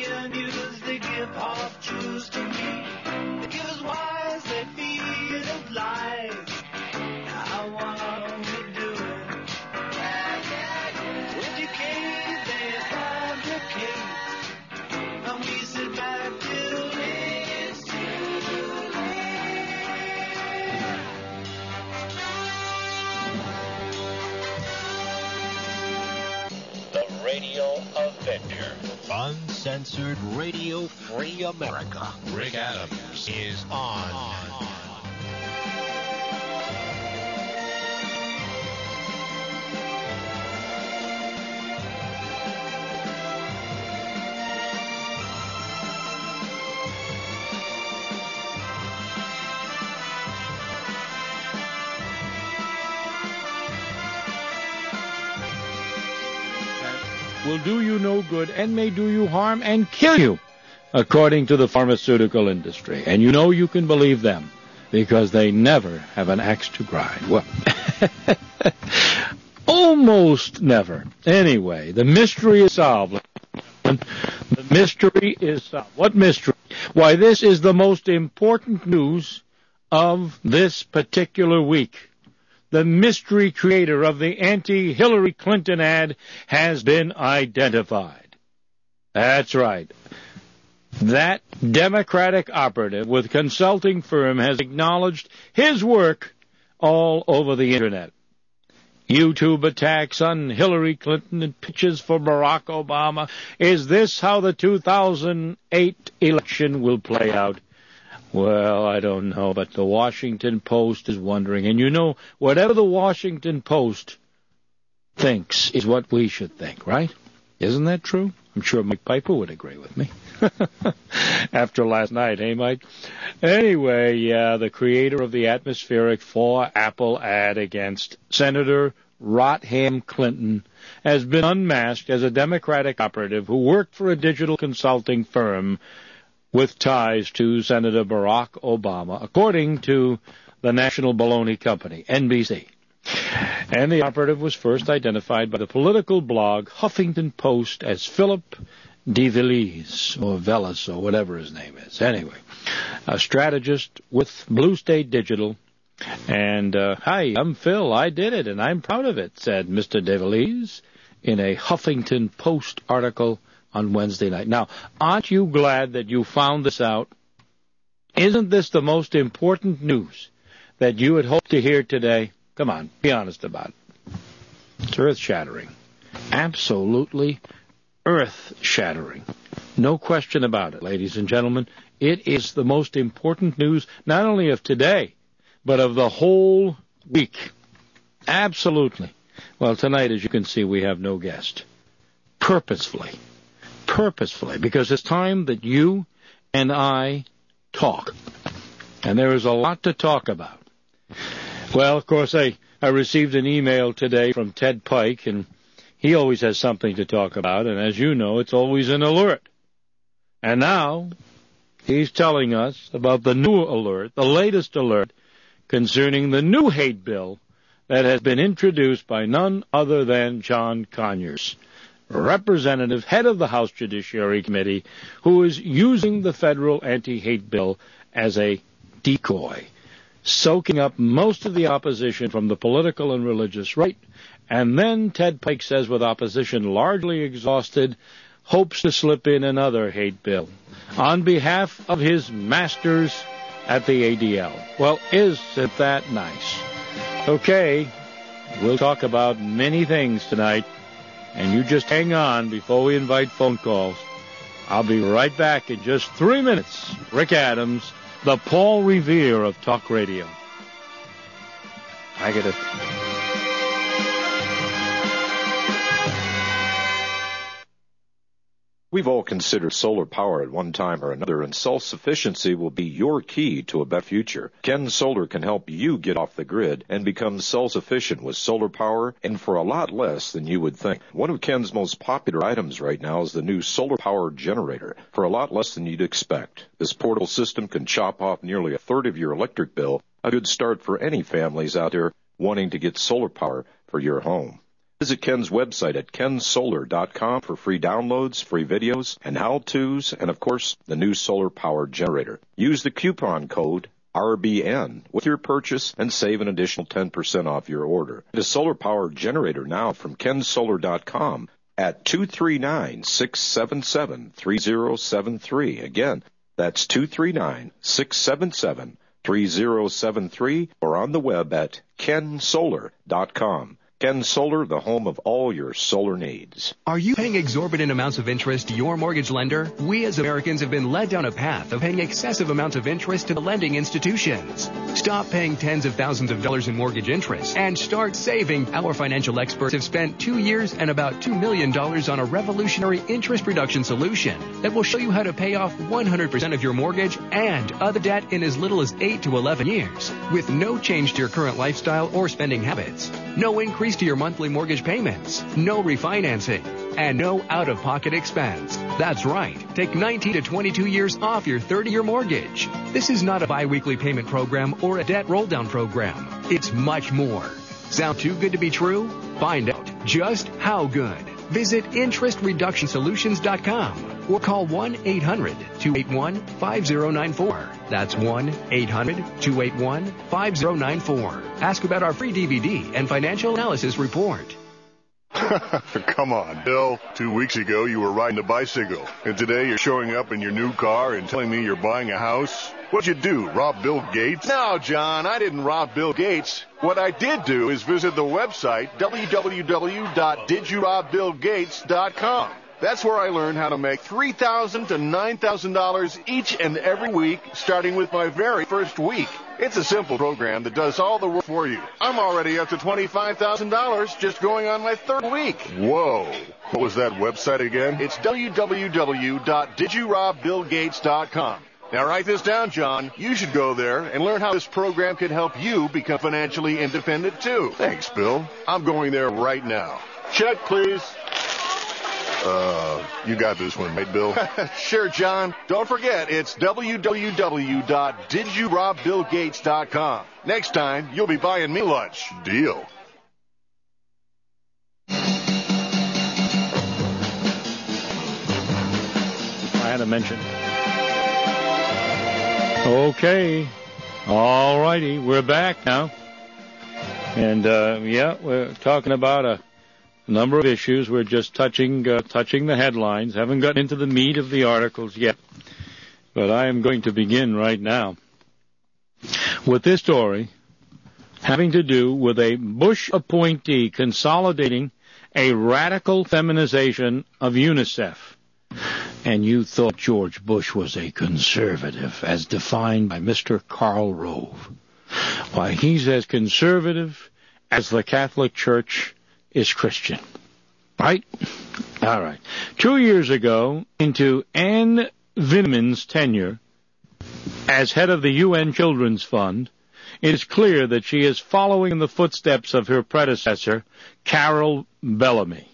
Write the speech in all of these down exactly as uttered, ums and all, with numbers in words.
can use, they give half truths to me. They give us wise, they feed us lies. Now what are we doing? Yeah, yeah, yeah. Educate, they fabricate. And we sit back till it's too late. The Radio Avenger. Uncensored Radio Free America. Rick Adams is on. on. Will do you no good and may do you harm and kill you, according to the pharmaceutical industry. And you know you can believe them because they never have an axe to grind. Well, almost never. Anyway, the mystery is solved. The mystery is solved. What mystery? Why, this is the most important news of this particular week. The mystery creator of the anti-Hillary Clinton ad has been identified. That's right. That Democratic operative with consulting firm has acknowledged his work all over the Internet. YouTube attacks on Hillary Clinton and pitches for Barack Obama. Is this how the two thousand eight election will play out? Well, I don't know, but the Washington Post is wondering. And you know, whatever the Washington Post thinks is what we should think, right? Isn't that true? I'm sure Mike Piper would agree with me. After last night, hey, Mike? Anyway, yeah, the creator of the atmospheric for Apple ad against Senator Rotham Clinton has been unmasked as a Democratic operative who worked for a digital consulting firm with ties to Senator Barack Obama, according to the National Baloney Company, N B C. And the operative was first identified by the political blog Huffington Post as Philip de Villiers, or Velis, or whatever his name is. Anyway, a strategist with Blue State Digital. And, uh, hi, I'm Phil. I did it, and I'm proud of it, said Mister de Villiers in a Huffington Post article on Wednesday night. Now, aren't you glad that you found this out? Isn't this the most important news that you had hoped to hear today? Come on, be honest about it. It's earth-shattering. Absolutely earth-shattering. No question about it, ladies and gentlemen. It is the most important news not only of today, but of the whole week. Absolutely. Well, tonight, as you can see, we have no guest. Purposefully. Purposefully, because it's time that you and I talk. And there is a lot to talk about. Well, of course, I, I received an email today from Ted Pike, and he always has something to talk about, and as you know, it's always an alert. And now, he's telling us about the new alert, the latest alert, concerning the new hate bill that has been introduced by none other than John Conyers, representative, head of the House Judiciary Committee, who is using the federal anti-hate bill as a decoy, soaking up most of the opposition from the political and religious right. And then Ted Pike says, with opposition largely exhausted, hopes to slip in another hate bill on behalf of his masters at the A D L. Well, isn't that nice? Okay, we'll talk about many things tonight. And you just hang on before we invite phone calls. I'll be right back in just three minutes. Rick Adams, the Paul Revere of talk radio. I get it. We've all considered solar power at one time or another, and self-sufficiency will be your key to a better future. Ken Solar can help you get off the grid and become self-sufficient with solar power, and for a lot less than you would think. One of Ken's most popular items right now is the new solar power generator, for a lot less than you'd expect. This portable system can chop off nearly a third of your electric bill, a good start for any families out there wanting to get solar power for your home. Visit Ken's website at ken solar dot com for free downloads, free videos, and how-tos, and of course, the new solar power generator. Use the coupon code R B N with your purchase and save an additional ten percent off your order. Get a solar power generator now from ken solar dot com at two three nine, six seven seven, three zero seven three. Again, that's two three nine, six seven seven, three zero seven three or on the web at ken solar dot com. Ken Solar, the home of all your solar needs. Are you paying exorbitant amounts of interest to your mortgage lender? We as Americans have been led down a path of paying excessive amounts of interest to the lending institutions. Stop paying tens of thousands of dollars in mortgage interest and start saving. Our financial experts have spent two years and about two million dollars on a revolutionary interest reduction solution that will show you how to pay off one hundred percent of your mortgage and other debt in as little as eight to eleven years with no change to your current lifestyle or spending habits. No increase to your monthly mortgage payments, no refinancing, and no out-of-pocket expense. That's right. Take nineteen to twenty-two years off your thirty-year mortgage. This is not a bi-weekly payment program or a debt roll-down program. It's much more. Sound too good to be true? Find out just how good. Visit interest reduction solutions dot com or call one eight hundred, two eight one, five zero nine four. That's one eight hundred, two eight one, five zero nine four. Ask about our free D V D and financial analysis report. Come on, Bill. Two weeks ago, you were riding a bicycle. And today, you're showing up in your new car and telling me you're buying a house? What'd you do, rob Bill Gates? No, John, I didn't rob Bill Gates. What I did do is visit the website, w w w dot did you rob bill gates dot com. That's where I learned how to make three thousand dollars to nine thousand dollars each and every week, starting with my very first week. It's a simple program that does all the work for you. I'm already up to twenty-five thousand dollars just going on my third week. Whoa. What was that website again? It's w w w dot did you rob bill gates dot com. Now write this down, John. You should go there and learn how this program can help you become financially independent, too. Thanks, Bill. I'm going there right now. Check, please. Uh, you got this one, right, Bill? Sure, John. Don't forget, it's w w w dot did you rob bill gates dot com. Next time, you'll be buying me lunch. Deal. I had to mention. Okay. All righty. We're back now. And, uh, yeah, we're talking about a number of issues. We're just touching uh, touching the headlines. Haven't gotten into the meat of the articles yet. But I am going to begin right now with this story having to do with a Bush appointee consolidating a radical feminization of UNICEF. And you thought George Bush was a conservative, as defined by Mister Karl Rove. Why, he's as conservative as the Catholic Church is Christian. Right? All right. Two years ago, into Anne Vindman's tenure as head of the U N Children's Fund, it is clear that she is following in the footsteps of her predecessor, Carol Bellamy.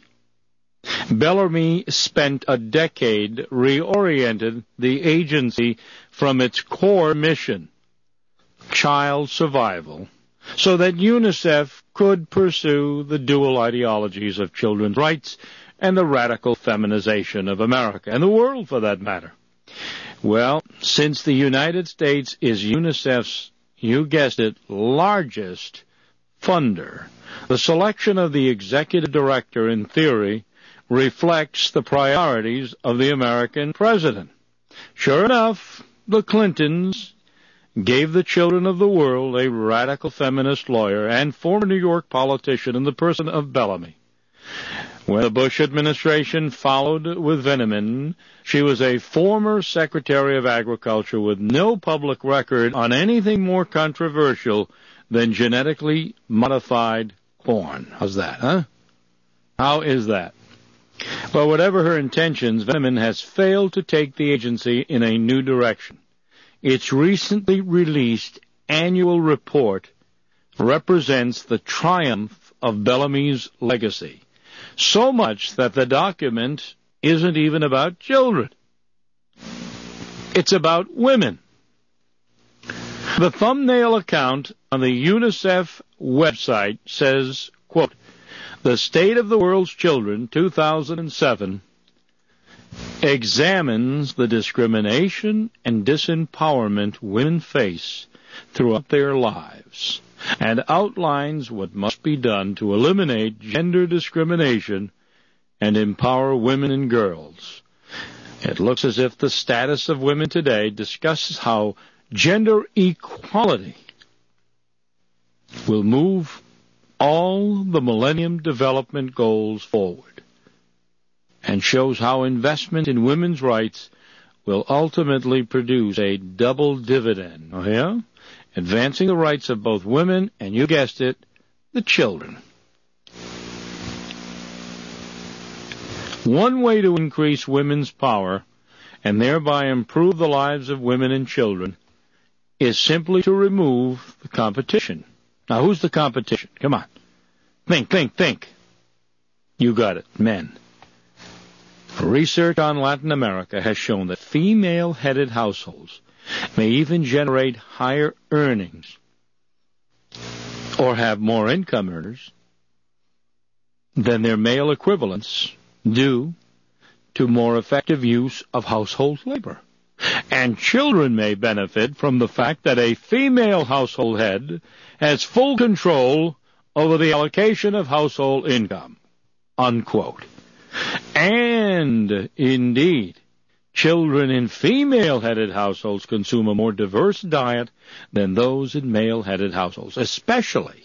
Bellamy spent a decade reorienting the agency from its core mission, child survival, so that UNICEF could pursue the dual ideologies of children's rights and the radical feminization of America, and the world for that matter. Well, since the United States is UNICEF's, you guessed it, largest funder, the selection of the executive director, in theory, reflects the priorities of the American president. Sure enough, the Clintons gave the children of the world a radical feminist lawyer and former New York politician in the person of Bellamy. When the Bush administration followed with Vindman, she was a former Secretary of Agriculture with no public record on anything more controversial than genetically modified corn. How's that, huh? How is that? But whatever her intentions, Vindman has failed to take the agency in a new direction. Its recently released annual report represents the triumph of Bellamy's legacy, so much that the document isn't even about children. It's about women. The thumbnail account on the UNICEF website says, quote, The State of the World's Children, two thousand seven, examines the discrimination and disempowerment women face throughout their lives and outlines what must be done to eliminate gender discrimination and empower women and girls. It looks as if the status of women today discusses how gender equality will move all the Millennium Development Goals forward and shows how investment in women's rights will ultimately produce a double dividend. Oh, yeah? Advancing the rights of both women and, you guessed it, the children. One way to increase women's power and thereby improve the lives of women and children is simply to remove the competition. Now, who's the competition? Come on. Think, think, think. You got it, men. Research on Latin America has shown that female-headed households may even generate higher earnings or have more income earners than their male equivalents due to more effective use of household labor. And children may benefit from the fact that a female household head has full control over the allocation of household income, unquote. And, indeed, children in female-headed households consume a more diverse diet than those in male-headed households, especially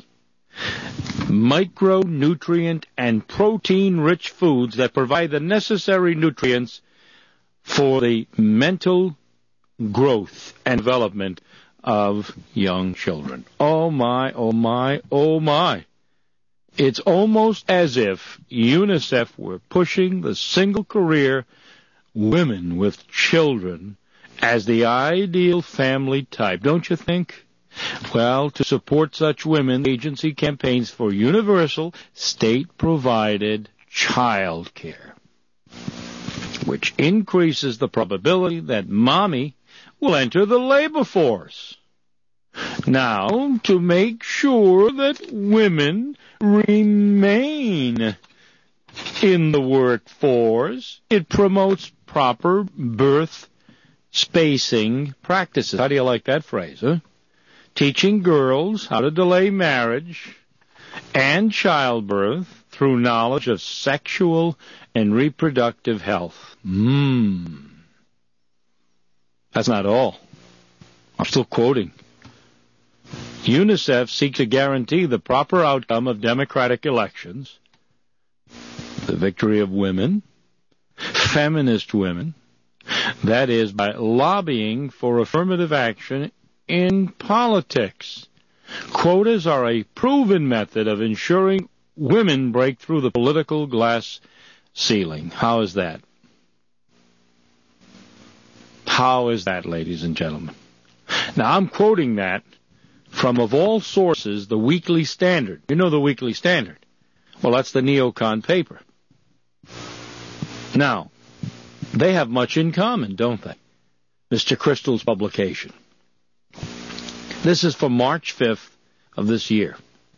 micronutrient and protein-rich foods that provide the necessary nutrients for the mental growth and development of young children. Oh, my, oh, my, oh, my. It's almost as if UNICEF were pushing the single-career women with children as the ideal family type, don't you think? Well, to support such women, the agency campaigns for universal, state-provided child care, which increases the probability that mommy will enter the labor force. Now, to make sure that women remain in the workforce, it promotes proper birth spacing practices. How do you like that phrase, huh? Teaching girls how to delay marriage and childbirth through knowledge of sexual and reproductive health. Mmm. That's not all. I'm still quoting. UNICEF seeks to guarantee the proper outcome of democratic elections, the victory of women, feminist women, that is, by lobbying for affirmative action in politics. Quotas are a proven method of ensuring women break through the political glass ceiling. How is that? How is that, ladies and gentlemen? Now, I'm quoting that from, of all sources, the Weekly Standard. You know the Weekly Standard. Well, that's the neocon paper. Now, they have much in common, don't they? Mister Crystal's publication. This is for March fifth of this year.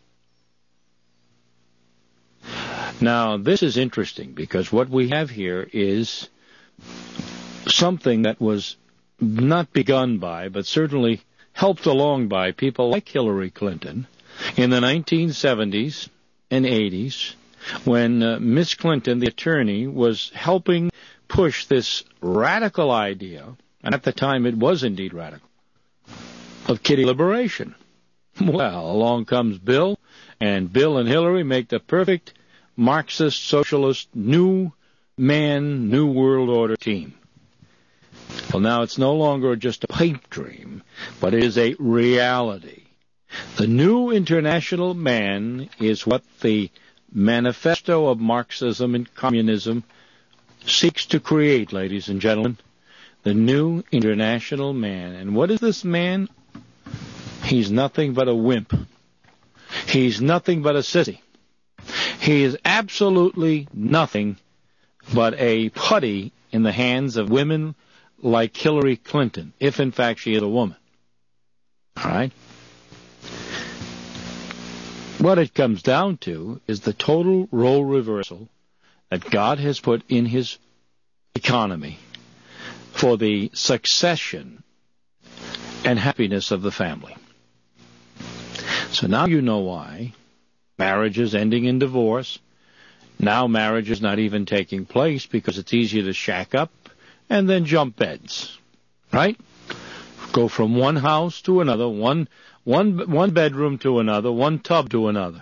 Now, this is interesting because what we have here is something that was not begun by, but certainly helped along by people like Hillary Clinton in the nineteen seventies and eighties when uh, Miss Clinton, the attorney, was helping push this radical idea, and at the time it was indeed radical, of kitty liberation. Well, along comes Bill, and Bill and Hillary make the perfect Marxist, socialist, new man, new world order team. Well, now it's no longer just a pipe dream, but it is a reality. The new international man is what the manifesto of Marxism and communism seeks to create, ladies and gentlemen. The new international man. And what is this man? He's nothing but a wimp. He's nothing but a sissy. He is absolutely nothing but a putty in the hands of women like Hillary Clinton, if in fact she is a woman. All right? What it comes down to is the total role reversal that God has put in his economy for the succession and happiness of the family. So now you know why marriage is ending in divorce. Now marriage is not even taking place because it's easier to shack up and then jump beds, right? Go from one house to another, one one one bedroom to another, one tub to another.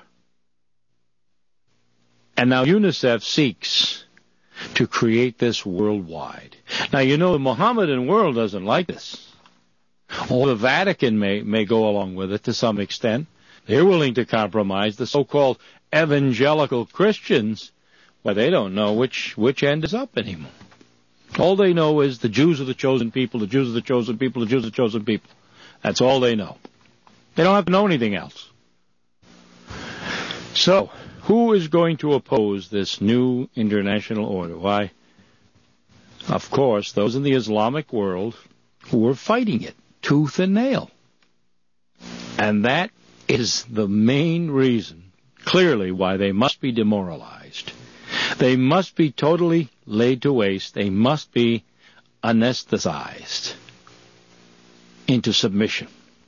And now UNICEF seeks to create this worldwide. Now, you know, the Mohammedan world doesn't like this. Or the Vatican may, may go along with it to some extent. They're willing to compromise. The so-called evangelical Christians, well, they don't know which, which end is up anymore. All they know is the Jews are the chosen people, the Jews are the chosen people, the Jews are the chosen people. That's all they know. They don't have to know anything else. So, who is going to oppose this new international order? Why, of course, those in the Islamic world who are fighting it tooth and nail. And that is the main reason, clearly, why they must be demoralized. They must be totally laid to waste. They must be anesthetized into submission.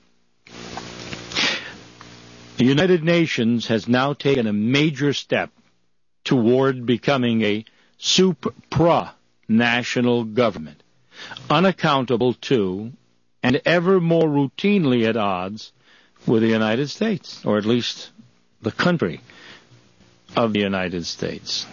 The United Nations has now taken a major step toward becoming a supra-national government, unaccountable to and ever more routinely at odds with the United States, or at least the country of the United States.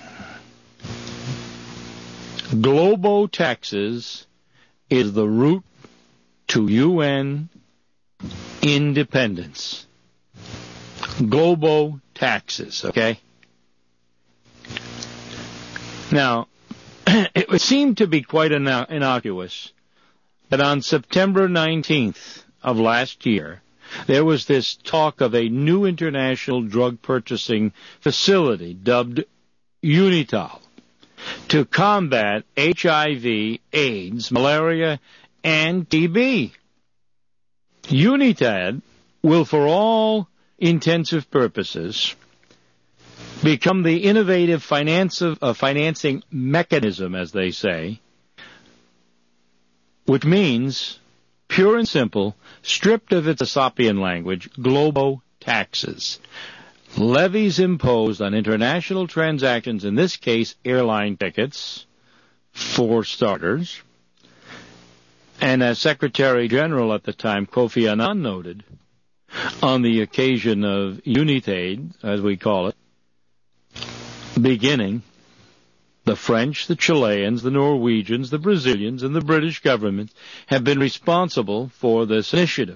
Globo taxes is the route to U N independence. Globo taxes, okay? Now, it would seem to be quite innocuous that on September nineteenth of last year, there was this talk of a new international drug purchasing facility dubbed UNITAL to combat H I V, AIDS, malaria, and T B. UNITAD will, for all intensive purposes, become the innovative finance of, uh, financing mechanism, as they say, which means, pure and simple, stripped of its Aesopian language, globo taxes. Levies imposed on international transactions, in this case airline tickets, for starters. And as Secretary General at the time, Kofi Annan, noted, on the occasion of UNITAID, as we call it, beginning, the French, the Chileans, the Norwegians, the Brazilians, and the British governments have been responsible for this initiative.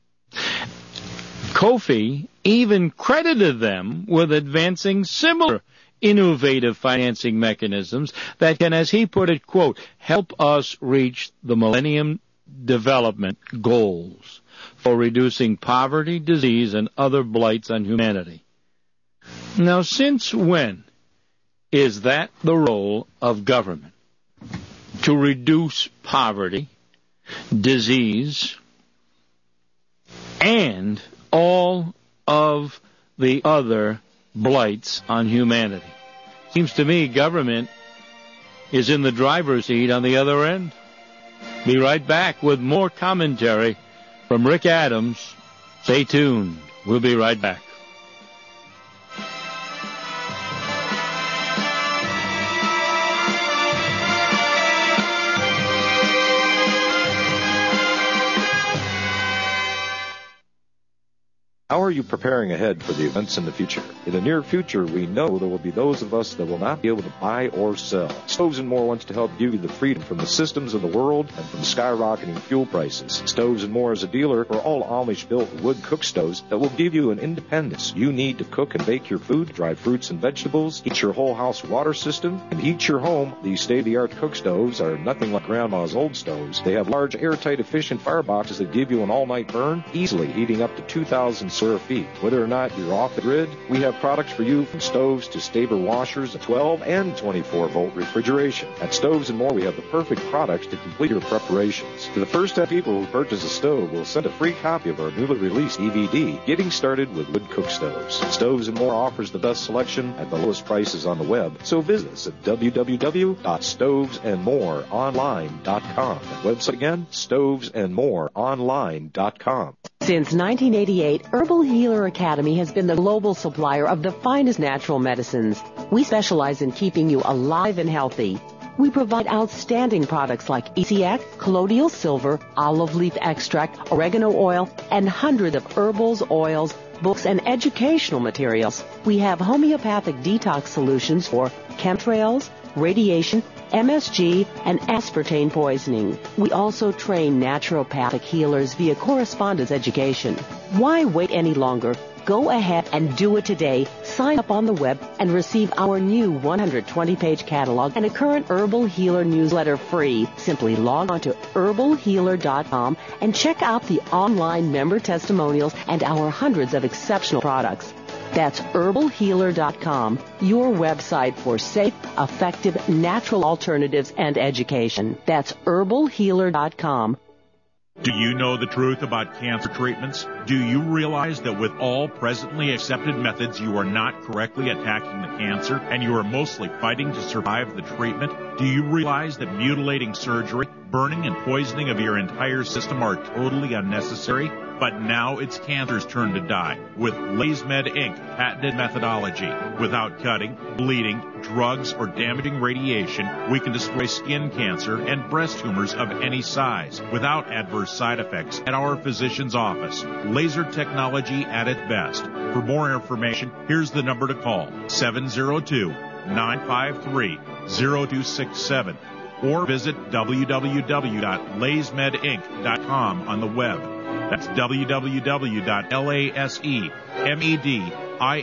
Kofi even credited them with advancing similar innovative financing mechanisms that can, as he put it, quote, help us reach the Millennium Development Goals for reducing poverty, disease, and other blights on humanity. Now, since when is that the role of government? To reduce poverty, disease, and all of the other blights on humanity. Seems to me government is in the driver's seat on the other end. Be right back with more commentary from Rick Adams. Stay tuned. We'll be right back. How are you preparing ahead for the events in the future? In the near future, we know there will be those of us that will not be able to buy or sell. Stoves and More wants to help give you the freedom from the systems of the world and from skyrocketing fuel prices. Stoves and More is a dealer for all Amish-built wood cook stoves that will give you an independence you need to cook and bake your food, dry fruits and vegetables, heat your whole house water system, and heat your home. These state-of-the-art cook stoves are nothing like Grandma's old stoves. They have large, airtight, efficient fireboxes that give you an all-night burn, easily heating up to two thousand square feet. Whether or not you're off the grid, we have products for you from stoves to Staber washers, twelve and twenty-four volt refrigeration. At Stoves and More, we have the perfect products to complete your preparations. To the first ten people who purchase a stove, we'll send a free copy of our newly released D V D, Getting Started with Wood Cook Stoves. Stoves and More offers the best selection at the lowest prices on the web, so visit us at w w w dot stoves and more online dot com. That website again, stoves and more online dot com. Since nineteen eighty-eight, Herbal Healer Academy has been the global supplier of the finest natural medicines. We specialize in keeping you alive and healthy. We provide outstanding products like E C X, colloidal silver, olive leaf extract, oregano oil, and hundreds of herbals, oils, books, and educational materials. We have homeopathic detox solutions for chemtrails, radiation, M S G, and aspartame poisoning. We also train naturopathic healers via correspondence education. Why wait any longer? Go ahead and do it today. Sign up on the web and receive our new one hundred twenty page catalog and a current Herbal Healer newsletter free. Simply log on to herbal healer dot com and check out the online member testimonials and our hundreds of exceptional products. That's herbal healer dot com, your website for safe, effective, natural alternatives and education. That's herbal healer dot com. Do you know the truth about cancer treatments? Do you realize that with all presently accepted methods, you are not correctly attacking the cancer and you are mostly fighting to survive the treatment? Do you realize that mutilating surgery, burning and poisoning of your entire system are totally unnecessary? But now it's cancer's turn to die with LazeMed Incorporated patented methodology. Without cutting, bleeding, drugs, or damaging radiation, we can destroy skin cancer and breast tumors of any size without adverse side effects at our physician's office. Laser technology at its best. For more information, here's the number to call, seven zero two, nine five three, zero two six seven, or visit w w w dot laze med inc dot com on the web. That's w w w dot laze med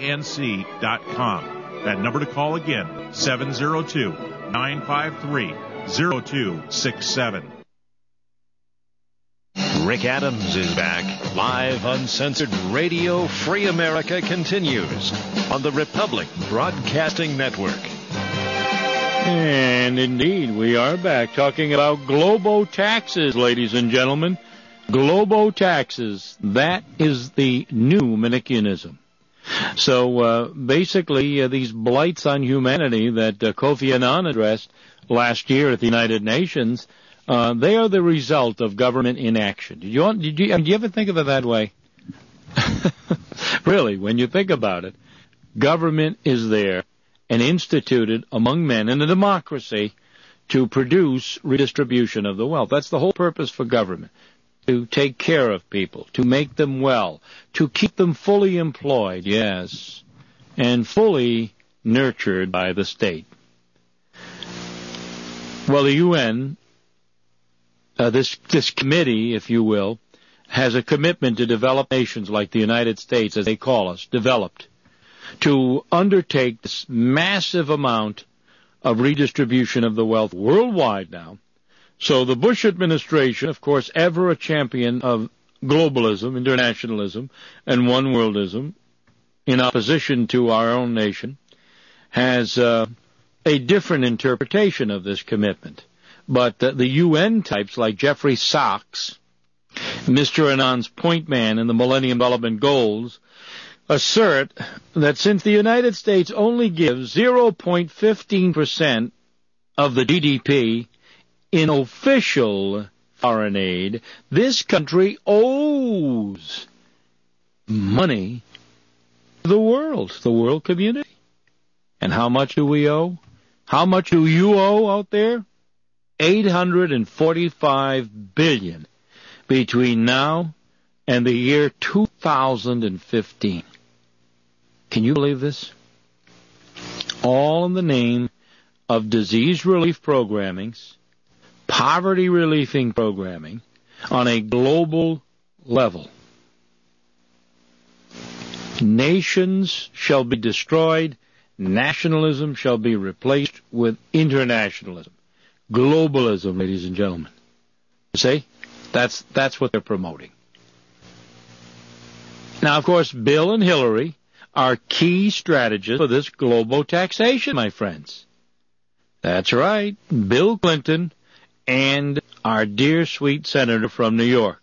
inc dot com. That number to call again, seven zero two, nine five three, zero two six seven. Rick Adams is back. Live, uncensored Radio Free America continues on the Republic Broadcasting Network. And indeed, we are back talking about globo taxes, ladies and gentlemen. Globo taxes. That is the new Manichaeanism. So uh, basically, uh, these blights on humanity that uh, Kofi Annan addressed last year at the United Nations, uh, they are the result of government inaction. Did you, did you, I mean, do you ever think of it that way? Really, when you think about it, government is there and instituted among men in a democracy to produce redistribution of the wealth. That's the whole purpose for government. To take care of people, to make them well, to keep them fully employed, yes, and fully nurtured by the state. Well, the U N, uh, this this committee, if you will, has a commitment to develop nations like the United States, as they call us, developed, to undertake this massive amount of redistribution of the wealth worldwide now. So the Bush administration, of course, ever a champion of globalism, internationalism, and one-worldism, in opposition to our own nation, has uh, a different interpretation of this commitment. But uh, the U N types like Jeffrey Sachs, Mister Annan's point man in the Millennium Development Goals, assert that since the United States only gives zero point one five percent of the G D P in official foreign aid, this country owes money to the world, the world community. And how much do we owe? How much do you owe out there? eight hundred forty-five billion dollars between now and the year two thousand fifteen. Can you believe this? All in the name of disease relief programmings, poverty relieving programming on a global level. Nations shall be destroyed. Nationalism shall be replaced with internationalism. Globalism, ladies and gentlemen. You see? That's, that's what they're promoting. Now, of course, Bill and Hillary are key strategists for this global taxation, my friends. That's right, Bill Clinton and our dear sweet senator from New York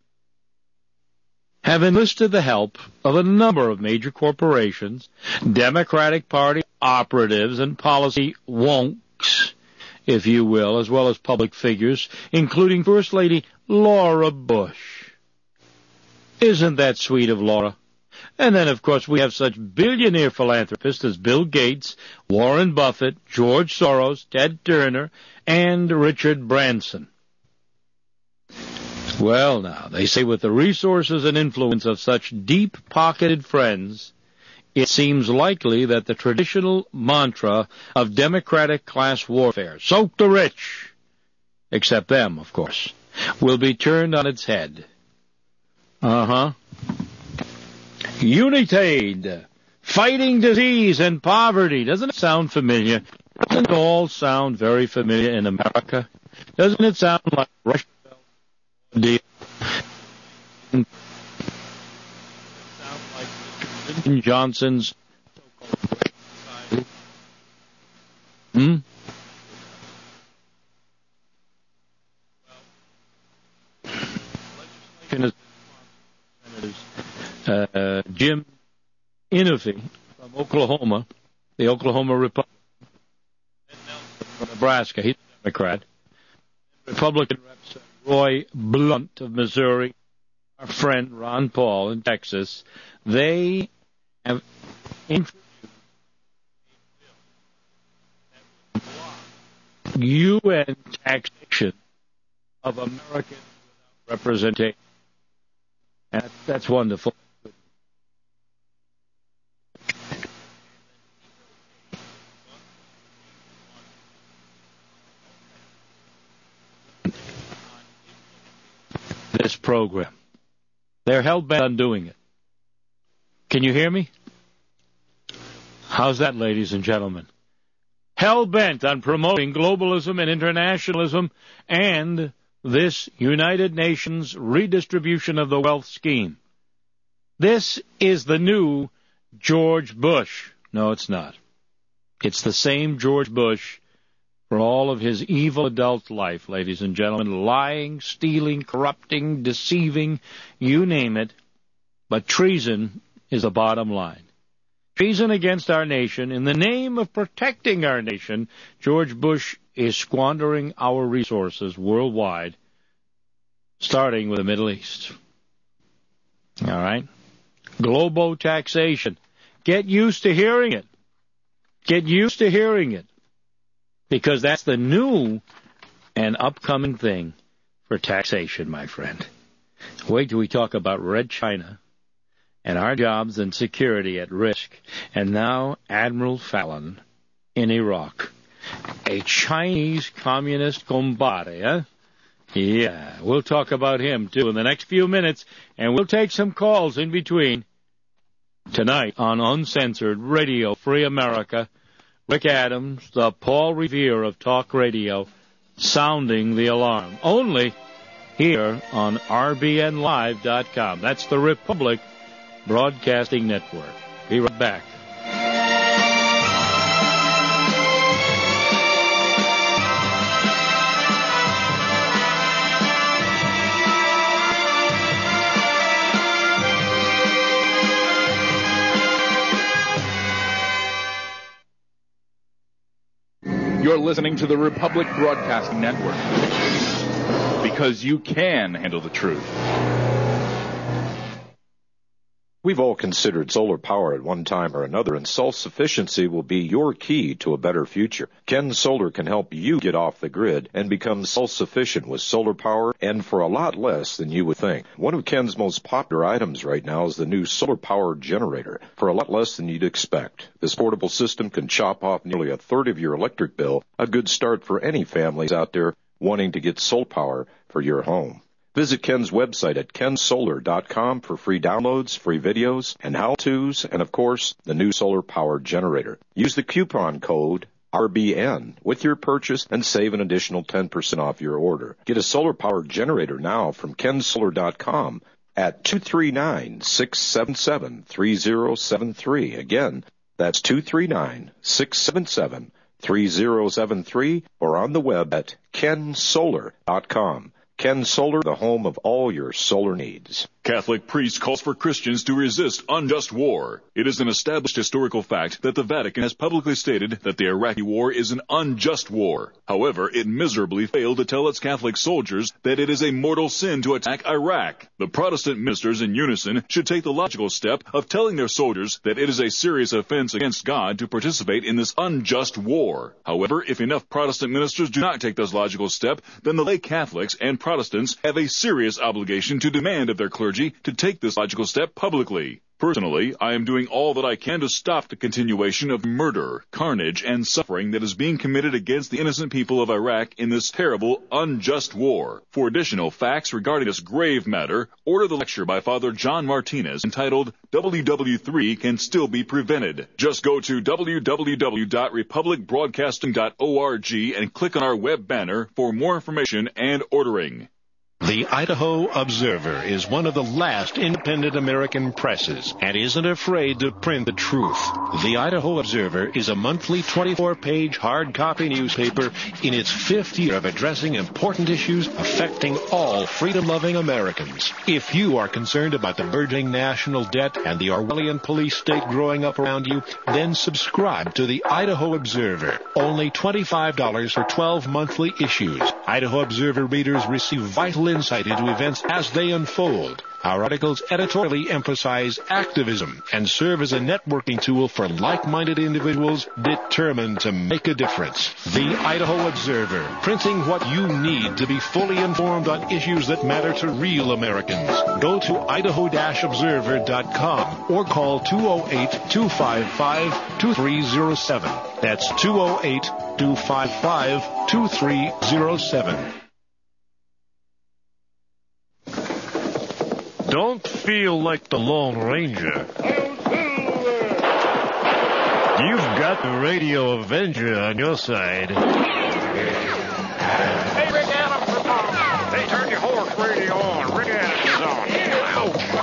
have enlisted the help of a number of major corporations, Democratic Party operatives, and policy wonks, if you will, as well as public figures, including First Lady Laura Bush. Isn't that sweet of Laura? And then, of course, we have such billionaire philanthropists as Bill Gates, Warren Buffett, George Soros, Ted Turner, and Richard Branson. Well, now, they say with the resources and influence of such deep-pocketed friends, it seems likely that the traditional mantra of democratic class warfare, soak the rich, except them, of course, will be turned on its head. Uh-huh. Unitaid, fighting disease and poverty. Doesn't it sound familiar? Doesn't it all sound very familiar in America? Doesn't it sound like Russia? Deal? Sound like Lyndon Johnson's hmm? Legislation is Uh, Jim Inhofe from Oklahoma, the Oklahoma Republican, and Nelson from Nebraska, he's a Democrat, Republican Reps Roy Blunt of Missouri, our friend Ron Paul in Texas. They have introduced a bill that would block U N taxation of Americans without representation. And that's, that's wonderful. This program. They're hell-bent on doing it. Can you hear me? How's that, ladies and gentlemen? Hell-bent on promoting globalism and internationalism and this United Nations redistribution of the wealth scheme. This is the new George Bush. No, it's not. It's the same George Bush for all of his evil adult life, ladies and gentlemen, lying, stealing, corrupting, deceiving, you name it. But treason is the bottom line. Treason against our nation. In the name of protecting our nation, George Bush is squandering our resources worldwide, starting with the Middle East. All right? Global taxation. Get used to hearing it. Get used to hearing it. Because that's the new and upcoming thing for taxation, my friend. Wait till we talk about Red China and our jobs and security at risk. And now Admiral Fallon in Iraq. A Chinese communist compadre, huh? Yeah, we'll talk about him, too, in the next few minutes, and we'll take some calls in between. Tonight on Uncensored Radio Free America, Rick Adams, the Paul Revere of talk radio, sounding the alarm. Only here on R B N live dot com. That's the Republic Broadcasting Network. Be right back. You're listening to the Republic Broadcasting Network, because you can handle the truth. We've all considered solar power at one time or another, and self-sufficiency will be your key to a better future. Ken Solar can help you get off the grid and become self-sufficient with solar power, and for a lot less than you would think. One of Ken's most popular items right now is the new solar power generator, for a lot less than you'd expect. This portable system can chop off nearly a third of your electric bill, a good start for any families out there wanting to get solar power for your home. Visit Ken's website at ken solar dot com for free downloads, free videos, and how-tos, and, of course, the new solar power generator. Use the coupon code R B N with your purchase and save an additional ten percent off your order. Get a solar power generator now from ken solar dot com at two three nine, six seven seven, three zero seven three. Again, that's two three nine, six seven seven, three zero seven three, or on the web at ken solar dot com. Ken Solar, the home of all your solar needs. Catholic priest calls for Christians to resist unjust war. It is an established historical fact that the Vatican has publicly stated that the Iraqi war is an unjust war. However, it miserably failed to tell its Catholic soldiers that it is a mortal sin to attack Iraq. The Protestant ministers in unison should take the logical step of telling their soldiers that it is a serious offense against God to participate in this unjust war. However, if enough Protestant ministers do not take this logical step, then the lay Catholics and Protestants have a serious obligation to demand of their clergy to take this logical step publicly. Personally, I am doing all that I can to stop the continuation of murder, carnage, and suffering that is being committed against the innocent people of Iraq in this terrible, unjust war. For additional facts regarding this grave matter, order the lecture by Father John Martinez entitled W W three Can Still Be Prevented. Just go to w w w dot republic broadcasting dot org and click on our web banner for more information and ordering. The Idaho Observer is one of the last independent American presses and isn't afraid to print the truth. The Idaho Observer is a monthly twenty-four page hard copy newspaper in its fifth year of addressing important issues affecting all freedom-loving Americans. If you are concerned about the burgeoning national debt and the Orwellian police state growing up around you, then subscribe to the Idaho Observer. Only twenty-five dollars for twelve monthly issues. Idaho Observer readers receive vital insight into events as they unfold. Our articles editorially emphasize activism and serve as a networking tool for like-minded individuals determined to make a difference. The Idaho Observer, printing what you need to be fully informed on issues that matter to real Americans. Go to idaho dash observer dot com or call two oh eight, two five five, two three oh seven. That's two oh eight, two five five, two three oh seven. Don't feel like the Lone Ranger. You've got the Radio Avenger on your side. Hey, Rick Adams is on. Hey, turn your horse radio on. Rick Adams is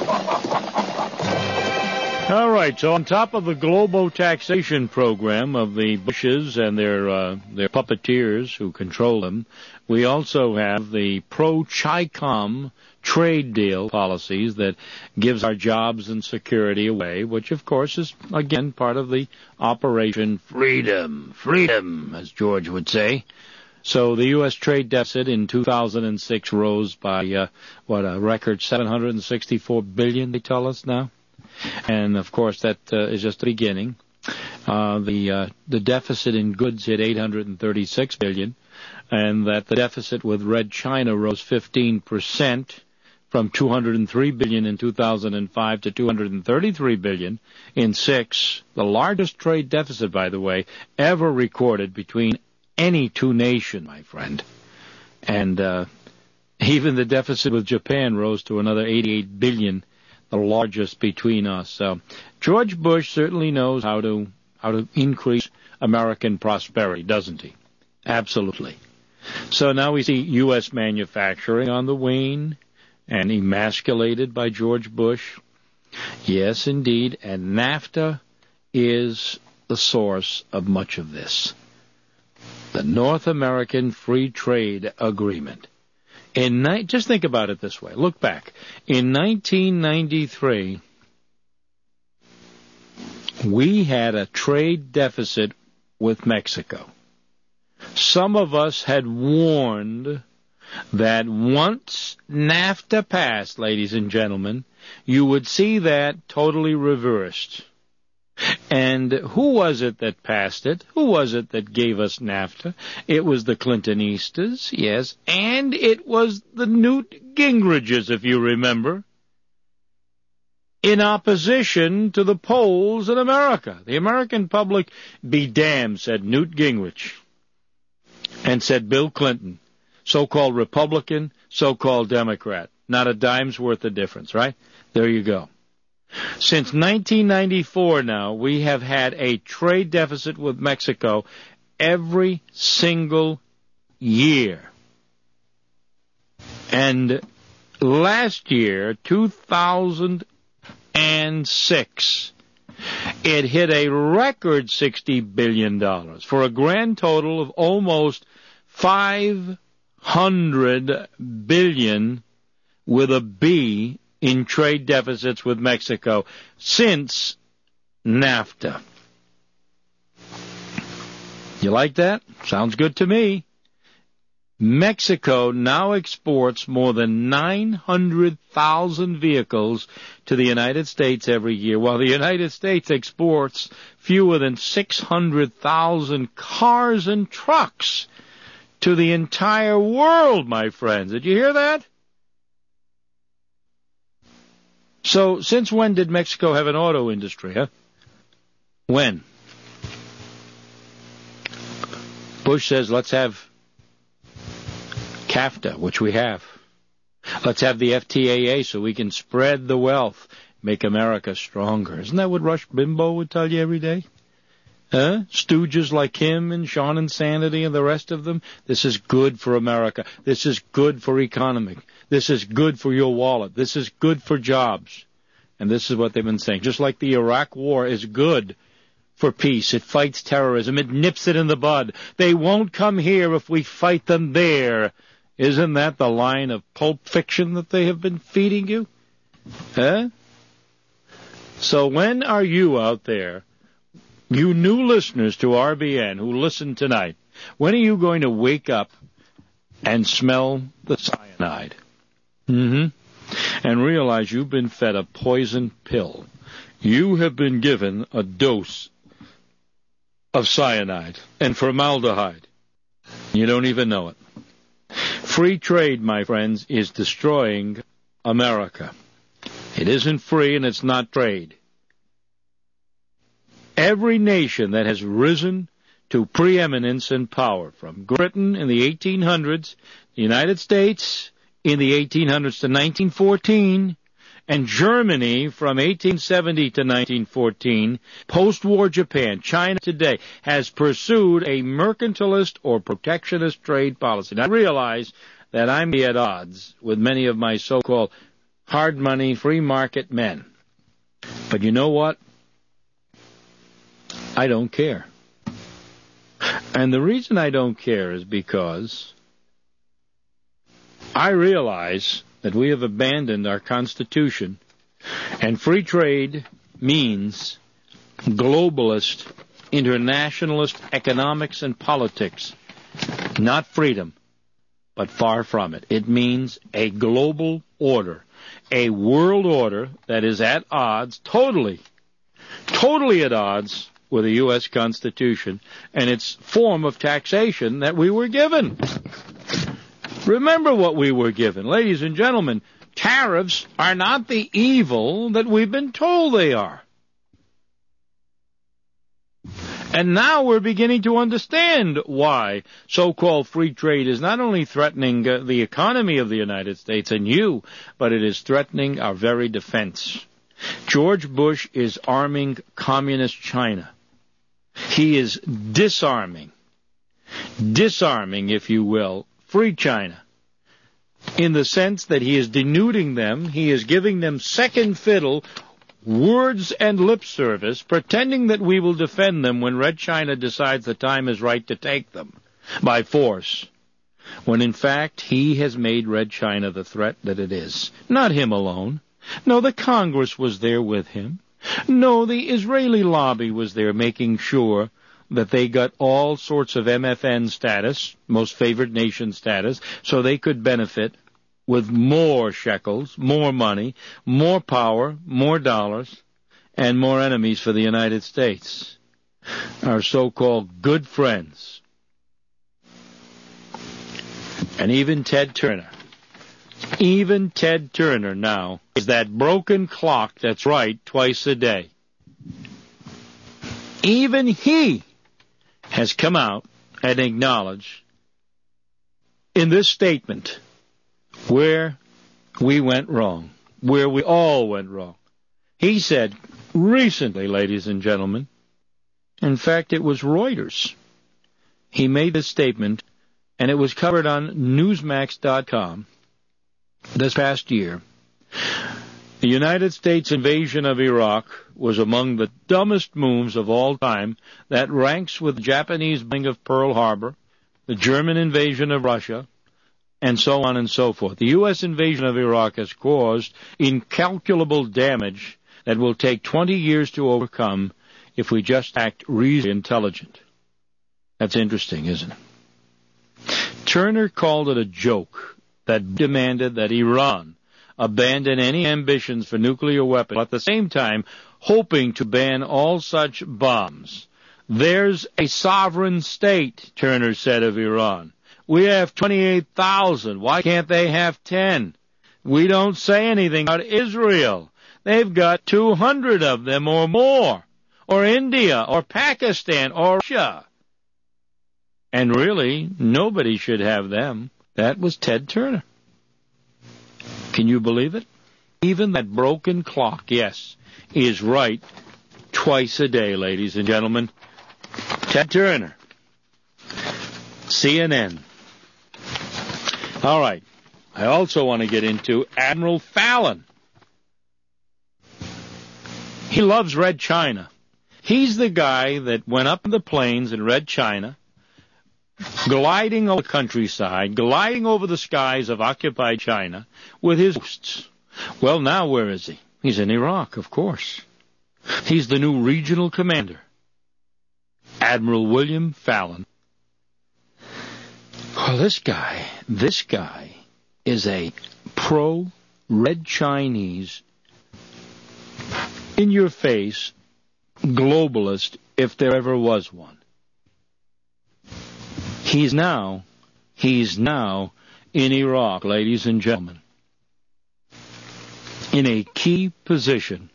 on. All right, so on top of the global taxation program of the Bushes and their uh, their puppeteers who control them, we also have the pro-Chicom trade deal policies that gives our jobs and security away, which, of course, is, again, part of the Operation Freedom. Freedom, as George would say. So the U S trade deficit in two thousand six rose by, uh, what, a record seven hundred sixty-four billion dollars, they tell us now. And, of course, that uh, is just the beginning. Uh, the uh, the deficit in goods hit eight hundred thirty-six billion dollars, and that the deficit with Red China rose fifteen percent from two hundred three billion dollars in two thousand five to two hundred thirty-three billion dollars in six. The largest trade deficit, by the way, ever recorded between any two nations, my friend. And uh, even the deficit with Japan rose to another eighty-eight billion dollars, the largest between us. So George Bush certainly knows how to how to increase American prosperity, doesn't he? Absolutely. So now we see U S manufacturing on the wane and emasculated by George Bush. Yes, indeed, and NAFTA is the source of much of this. The North American Free Trade Agreement. In ni- just think about it this way. Look back. In nineteen ninety-three, we had a trade deficit with Mexico. Some of us had warned that once NAFTA passed, ladies and gentlemen, you would see that totally reversed. And who was it that passed it? Who was it that gave us NAFTA? It was the Clintonistas, yes, and it was the Newt Gingriches, if you remember, in opposition to the polls in America. The American public, be damned, said Newt Gingrich, and said Bill Clinton, so-called Republican, so-called Democrat. Not a dime's worth of difference, right? There you go. Since nineteen ninety-four now, we have had a trade deficit with Mexico every single year. And last year, two thousand six, it hit a record sixty billion dollars for a grand total of almost five hundred billion dollars with a B in trade deficits with Mexico since NAFTA. You like that? Sounds good to me. Mexico now exports more than nine hundred thousand vehicles to the United States every year, while the United States exports fewer than six hundred thousand cars and trucks to the entire world, my friends. Did you hear that? So, since when did Mexico have an auto industry, huh? When? Bush says, let's have CAFTA, which we have. Let's have the F T A A so we can spread the wealth, make America stronger. Isn't that what Rush Bimbo would tell you every day? Huh? Stooges like him and Sean Insanity and the rest of them. This is good for America. This is good for economy. This is good for your wallet. This is good for jobs. And this is what they've been saying. Just like the Iraq War is good for peace. It fights terrorism. It nips it in the bud. They won't come here if we fight them there. Isn't that the line of Pulp Fiction that they have been feeding you? Huh? So when are you out there, you new listeners to R B N who listen tonight, when are you going to wake up and smell the cyanide? Mm-hmm. And realize you've been fed a poison pill. You have been given a dose of cyanide and formaldehyde. You don't even know it. Free trade, my friends, is destroying America. It isn't free and it's not trade. Every nation that has risen to preeminence and power, from Britain in the eighteen hundreds, the United States in the eighteen hundreds to nineteen fourteen, and Germany from eighteen seventy to nineteen fourteen, post-war Japan, China today, has pursued a mercantilist or protectionist trade policy. Now, I realize that I'm at odds with many of my so-called hard money, free market men. But you know what? I don't care. And the reason I don't care is because I realize that we have abandoned our Constitution, and free trade means globalist, internationalist economics and politics. Not freedom, but far from it. It means a global order, a world order that is at odds, totally, totally at odds with the U S Constitution and its form of taxation that we were given. Remember what we were given. Ladies and gentlemen, tariffs are not the evil that we've been told they are. And now we're beginning to understand why so-called free trade is not only threatening uh, the economy of the United States and you, but it is threatening our very defense. George Bush is arming communist China. He is disarming, disarming, if you will, free China, in the sense that he is denuding them, he is giving them second fiddle, words and lip service, pretending that we will defend them when Red China decides the time is right to take them by force, when in fact he has made Red China the threat that it is. Not him alone. No, the Congress was there with him. No, the Israeli lobby was there making sure that they got all sorts of M F N status, most favored nation status, so they could benefit with more shekels, more money, more power, more dollars, and more enemies for the United States. Our so-called good friends. And even Ted Turner. Even Ted Turner now is that broken clock that's right twice a day. Even he has come out and acknowledged in this statement where we went wrong, where we all went wrong. He said recently, ladies and gentlemen, in fact, it was Reuters. He made this statement, and it was covered on Newsmax dot com. this past year, the United States invasion of Iraq was among the dumbest moves of all time. That ranks with the Japanese bombing of Pearl Harbor, the German invasion of Russia, and so on and so forth. The U S invasion of Iraq has caused incalculable damage that will take twenty years to overcome if we just act reasonably intelligent. That's interesting, isn't it? Turner called it a joke that demanded that Iran abandon any ambitions for nuclear weapons, at the same time hoping to ban all such bombs. There's a sovereign state, Turner said of Iran. We have twenty-eight thousand. Why can't they have ten? We don't say anything about Israel. They've got two hundred of them or more. Or India, or Pakistan, or Russia. And really, nobody should have them. That was Ted Turner. Can you believe it? Even that broken clock, yes, is right twice a day, ladies and gentlemen. Ted Turner, C N N. All right. I also want to get into Admiral Fallon. He loves Red China. He's the guy that went up in the plains in Red China, gliding over the countryside, gliding over the skies of occupied China with his hosts. Well, now where is he? He's in Iraq, of course. He's the new regional commander, Admiral William Fallon. Well, this guy, this guy is a pro-Red Chinese, in-your-face globalist, if there ever was one. He's now, he's now in Iraq, ladies and gentlemen, in a key position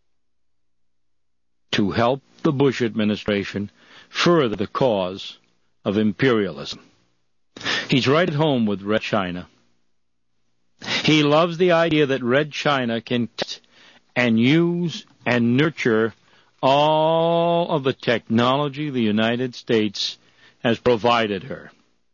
to help the Bush administration further the cause of imperialism. He's right at home with Red China. He loves the idea that Red China can t- and use and nurture all of the technology the United States has provided her.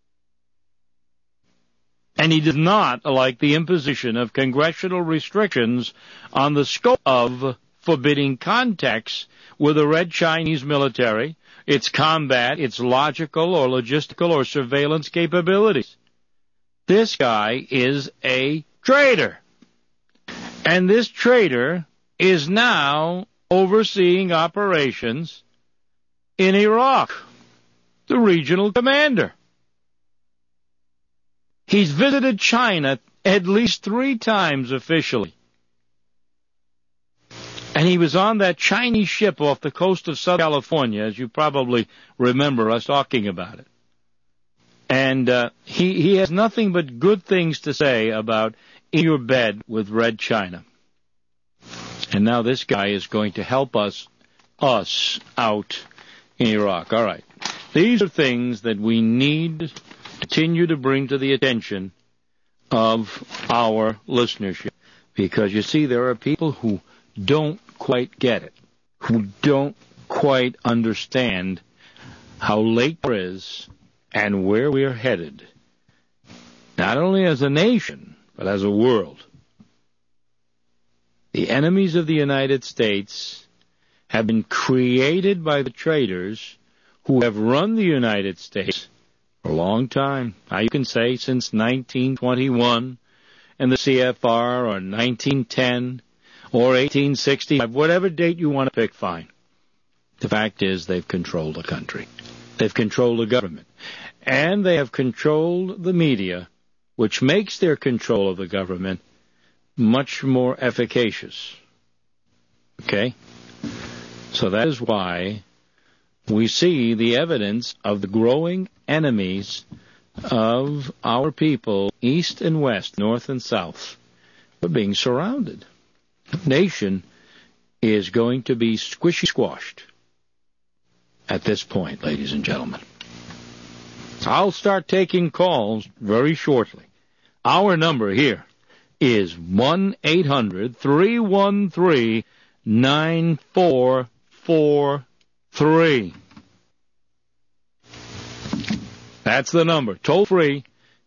And he does not like the imposition of congressional restrictions on the scope of forbidding contacts with the Red Chinese military, its combat, its logical or logistical or surveillance capabilities. This guy is a traitor. And this traitor is now overseeing operations in Iraq, the regional commander. He's visited China at least three times officially. And he was on that Chinese ship off the coast of Southern California, as you probably remember us talking about it. And uh, he, he has nothing but good things to say about in your bed with Red China. And now this guy is going to help us, us out in Iraq. All right. These are things that we need to continue to bring to the attention of our listenership. Because, you see, there are people who don't quite get it, who don't quite understand how late it is and where we're headed, not only as a nation, but as a world. The enemies of the United States have been created by the traitors who have run the United States for a long time. Now, you can say since nineteen twenty-one and the C F R, or nineteen ten, or eighteen sixty-five, whatever date you want to pick, fine. The fact is they've controlled the country. They've controlled the government. And they have controlled the media, which makes their control of the government much more efficacious. Okay? So that is why we see the evidence of the growing enemies of our people, east and west, north and south. We're being surrounded. The nation is going to be squishy squashed at this point, ladies and gentlemen. I'll start taking calls very shortly. Our number here is one eight hundred three one three nine four four three. That's the number. Toll free.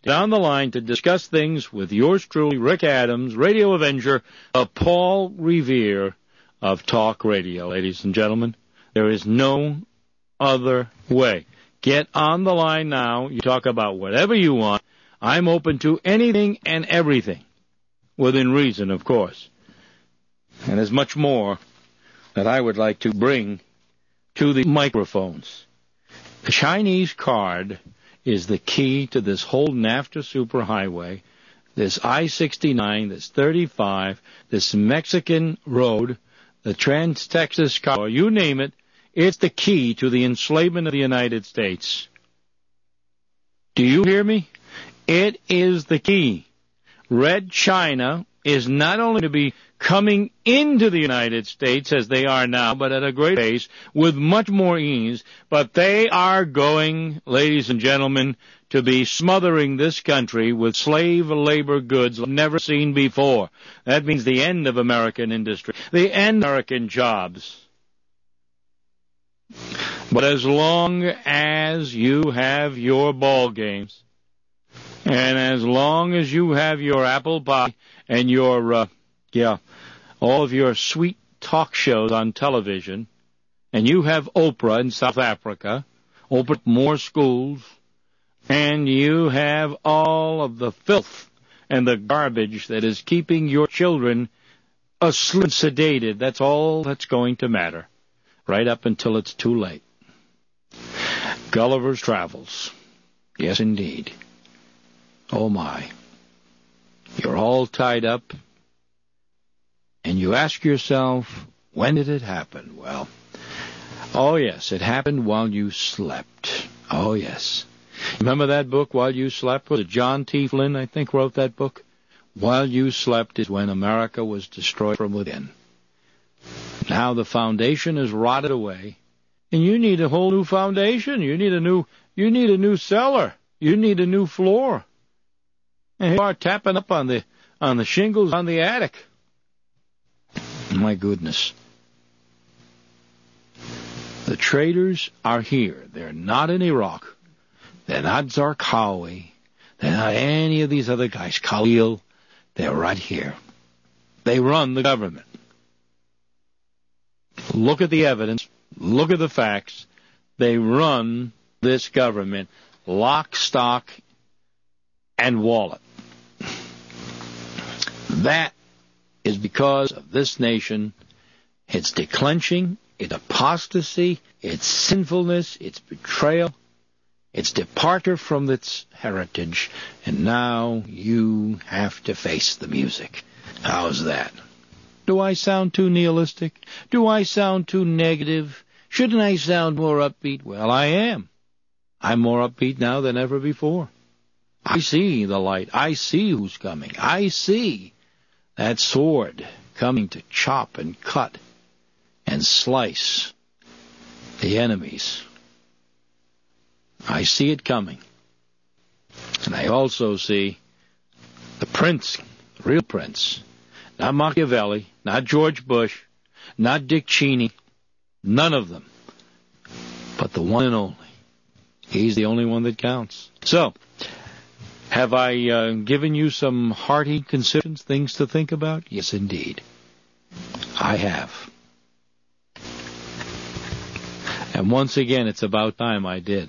down the line to discuss things with yours truly, Rick Adams, Radio Avenger, a Paul Revere of Talk Radio. Ladies and gentlemen, there is no other way. Get on the line now. You talk about whatever you want. I'm open to anything and everything, within reason, of course. And there's much more that I would like to bring to the microphones. The Chinese card is the key to this whole NAFTA superhighway, this I sixty-nine, this thirty-five, this Mexican road, the Trans-Texas Corridor, you name it. It's the key to the enslavement of the United States. Do you hear me? It is the key. Red China is not only to be coming into the United States as they are now, but at a great pace, with much more ease, but they are going, ladies and gentlemen, to be smothering this country with slave labor goods never seen before. That means the end of American industry, the end of American jobs. But as long as you have your ball games, and as long as you have your apple pie and your, uh, yeah, all of your sweet talk shows on television, and you have Oprah in South Africa, Oprah more schools, and you have all of the filth and the garbage that is keeping your children asleep, sedated, that's all that's going to matter, right up until it's too late. Gulliver's Travels. Yes, indeed. Oh, my. You're all tied up, and you ask yourself, when did it happen? Well, oh, yes, it happened while you slept. Oh, yes. Remember that book, While You Slept? Was it John T. Flynn, I think, wrote that book? While You Slept is when America was destroyed from within. Now the foundation is rotted away, and you need a whole new foundation. You need a new, you need a new cellar. You need a new floor. And you are tapping up on the on the shingles on the attic. My goodness. The traitors are here. They're not in Iraq. They're not Zarqawi. They're not any of these other guys. Khalil. They're right here. They run the government. Look at the evidence. Look at the facts. They run this government lock, stock, and wallet. That is because of this nation, its declension, its apostasy, its sinfulness, its betrayal, its departure from its heritage, and now you have to face the music. How's that? Do I sound too nihilistic? Do I sound too negative? Shouldn't I sound more upbeat? Well, I am. I'm more upbeat now than ever before. I see the light. I see who's coming. I see that sword coming to chop and cut and slice the enemies. I see it coming. And I also see the prince, the real prince, not Machiavelli, not George Bush, not Dick Cheney, none of them, but the one and only. He's the only one that counts. So, have I uh, given you some hearty considerations, things to think about? Yes, indeed. I have. And once again, it's about time I did.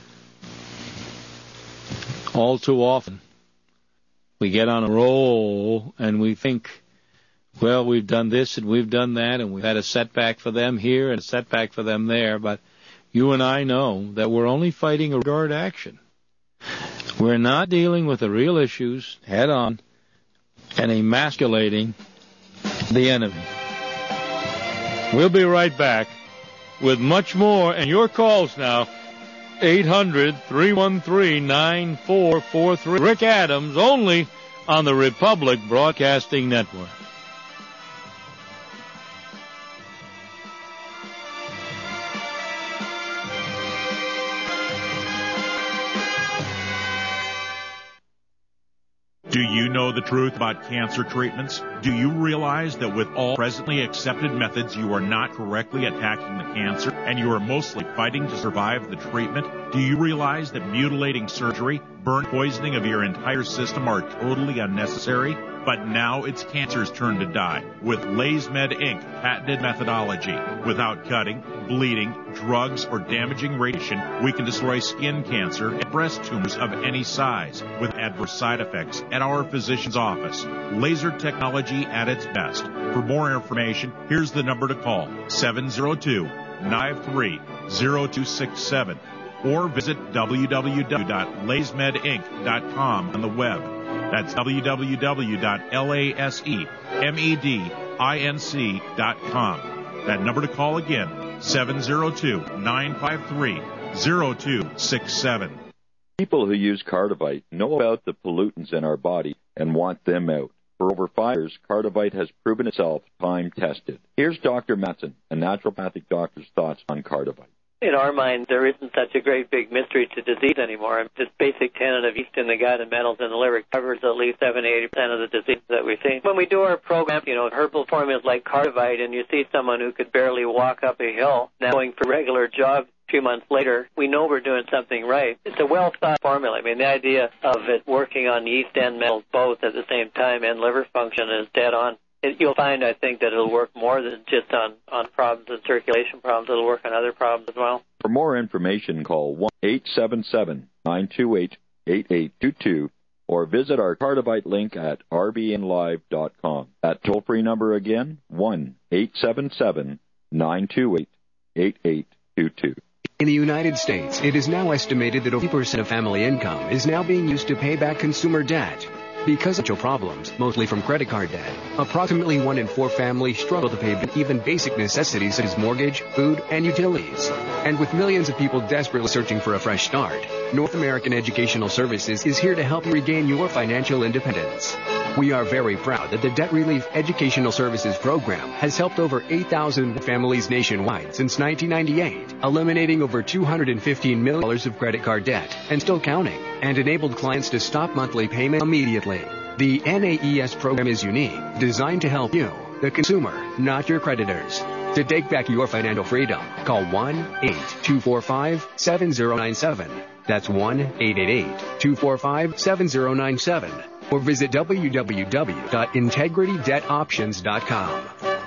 All too often, we get on a roll and we think, well, we've done this and we've done that, and we've had a setback for them here and a setback for them there, but you and I know that we're only fighting a guard action. We're not dealing with the real issues head on and emasculating the enemy. We'll be right back with much more, and your calls now, eight hundred, three one three, nine four four three. Rick Adams, only on the Republic Broadcasting Network. Do you know the truth about cancer treatments? Do you realize that with all presently accepted methods, you are not correctly attacking the cancer, and you are mostly fighting to survive the treatment? Do you realize that mutilating surgery, burn, poisoning of your entire system are totally unnecessary, but now it's cancer's turn to die with LazeMed Incorporated patented methodology. Without cutting, bleeding, drugs, or damaging radiation, we can destroy skin cancer and breast tumors of any size with adverse side effects at our physician's office. Laser technology at its best. For more information, here's the number to call, seven oh two, nine three, oh two six seven, or visit w w w dot laze med inc dot com on the web. That's w w w dot lazemed inc dot com. That number to call again, seven oh two, nine five three, oh two six seven. People who use Cardivite know about the pollutants in our body and want them out. For over five years, Cardivite has proven itself time-tested. Here's Doctor Matson, a naturopathic doctor's thoughts on Cardivite. In our mind, there isn't such a great big mystery to disease anymore. This basic tenet of yeast in the gut and metals in the liver covers at least seventy to eighty percent of the diseases that we see. When we do our program, you know, herbal formulas like Cardivite, and you see someone who could barely walk up a hill now going for a regular jog a few months later, we know we're doing something right. It's a well-thought formula. I mean, the idea of it working on yeast and metals both at the same time and liver function is dead on. It, you'll find, I think, that it'll work more than just on, on problems and circulation problems. It'll work on other problems as well. For more information, call one eight seven seven, nine two eight, eight eight two two or visit our Cardivite link at r b n live dot com. That toll-free number again, one eight seven seven, nine two eight, eight eight two two. In the United States, it is now estimated that over fifty percent of family income is now being used to pay back consumer debt. Because of financial problems, mostly from credit card debt, approximately one in four families struggle to pay even basic necessities such as mortgage, food, and utilities. And with millions of people desperately searching for a fresh start, North American Educational Services is here to help you regain your financial independence. We are very proud that the Debt Relief Educational Services Program has helped over eight thousand families nationwide since nineteen ninety-eight, eliminating over two hundred fifteen million dollars of credit card debt and still counting, and enabled clients to stop monthly payment immediately. The N A E S program is unique, designed to help you, the consumer, not your creditors. To take back your financial freedom, call one eight two four five seven zero nine seven. That's one eight eight eight two four five seven zero nine seven. Or visit w w w dot integrity debt options dot com.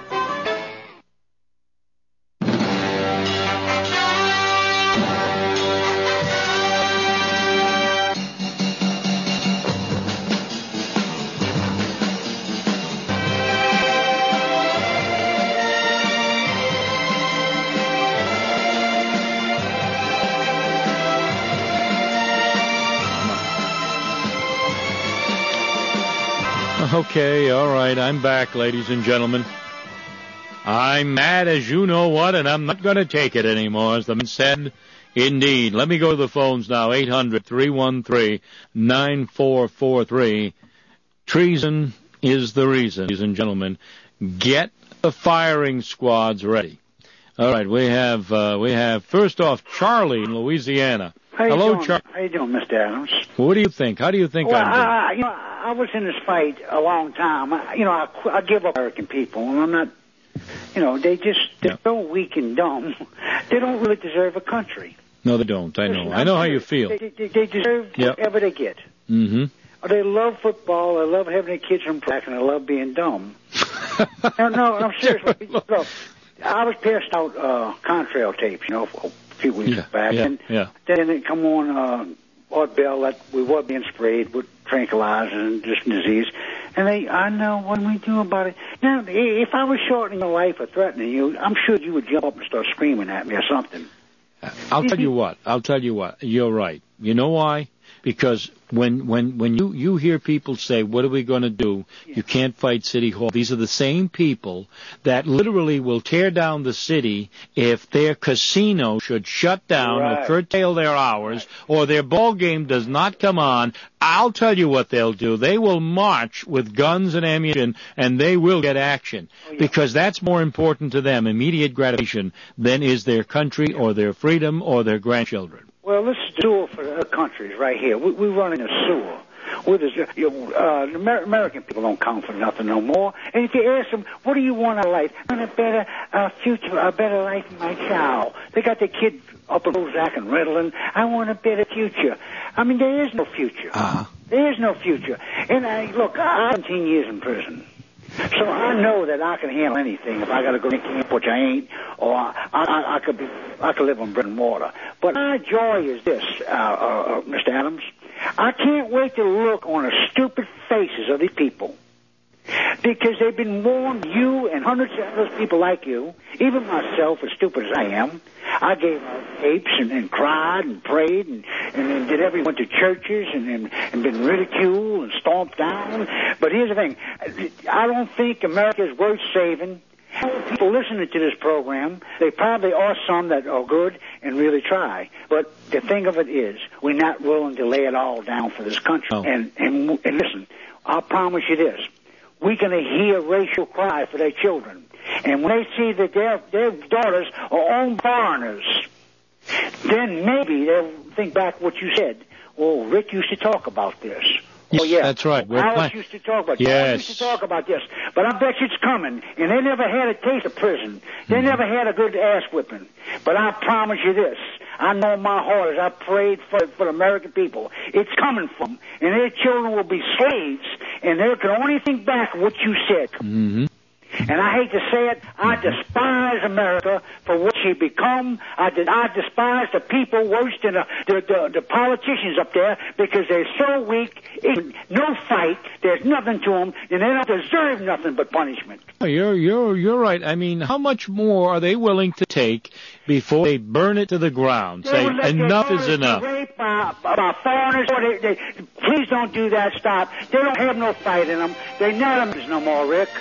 Okay, all right, I'm back, ladies and gentlemen. I'm mad as you know what, and I'm not going to take it anymore, as the man said. Indeed. Let me go to the phones now, eight hundred, three one three, nine four four three. Treason is the reason, ladies and gentlemen. Get the firing squads ready. All right, we have, uh, we have first off, Charlie in Louisiana. How you Hello, doing? Charlie. How you doing, Mister Adams? What do you think? How do you think well, I'm doing? I, you know, I was in this fight a long time. I, you know, I, I give up American people, and I'm not. You know, they just they're yeah. so weak and dumb. They don't really deserve a country. No, they don't. I know. Listen, I know how you feel. They, they, they deserve yep. whatever they get. Mm-hmm. They love football. They love having their kids from practice, and they love being dumb. no, no, I'm serious. Look, I was passed out uh, contrail tapes, you know, a few weeks yeah, back, yeah, and yeah. then it come on uh, Art Bell that we were being sprayed with tranquilizers and this disease, and they, I know what do we do about it. Now, if I was shortening your life or threatening you, I'm sure you would jump up and start screaming at me or something. I'll tell you what. I'll tell you what. You're right. You know why? Because when when when you you hear people say, "What are we going to do?" Yeah. You can't fight City Hall. These are the same people that literally will tear down the city if their casino should shut down right. or curtail their hours, right. or their ball game does not come on. I'll tell you what they'll do. They will march with guns and ammunition, and they will get action oh, yeah. because that's more important to them, immediate gratification, than is their country or their freedom or their grandchildren. Well, this is the sewer for the countries right here. We, we run in a sewer. with us. You know, uh, Amer- American people don't count for nothing no more. And if you ask them, what do you want out of life? I want a better uh, future, a better life for my child. They got the kid up in Prozac and Ritalin. I want a better future. I mean, there is no future. Uh-huh. There is no future. And I look, I'm seventeen years in prison. So I know that I can handle anything if I got to go to camp, which I ain't, or I, I, I could be, I could live on bread and water. But my joy is this, uh, uh, Mister Adams. I can't wait to look on the stupid faces of these people, because they've been warned, you and hundreds of other people like you, even myself, as stupid as I am. I gave out tapes and, and cried and prayed and, and, and did everything, went to churches and, and, and been ridiculed and stomped down. But here's the thing. I don't think America is worth saving. People listening to this program, they probably are some that are good and really try. But the thing of it is, we're not willing to lay it all down for this country. Oh. And, and, and listen, I'll promise you this. We're going to hear racial cry for their children. And when they see that their, their daughters are own foreigners, then maybe they'll think back what you said. Oh, Rick used to talk about this. Yes, oh, yeah. That's right. We're Alice playing. used to talk about yes. Alice used to talk about this. But I bet you it's coming. And they never had a taste of prison. They mm-hmm. never had a good ass whipping. But I promise you this. I know in my heart as I prayed for, for the American people, it's coming from. And their children will be slaves. And they can only think back what you said. Mm-hmm. And I hate to say it, I despise America for what she become. I, de- I despise the people worse than the, the, the, the politicians up there because they're so weak. It's no fight. There's nothing to them, and they don't deserve nothing but punishment. You're you're you're right. I mean, how much more are they willing to take before they burn it to the ground? Say enough is enough. Rape by, by foreigners. Or they, they, please don't do that. Stop. They don't have no fight in them. They're not no more, Rick.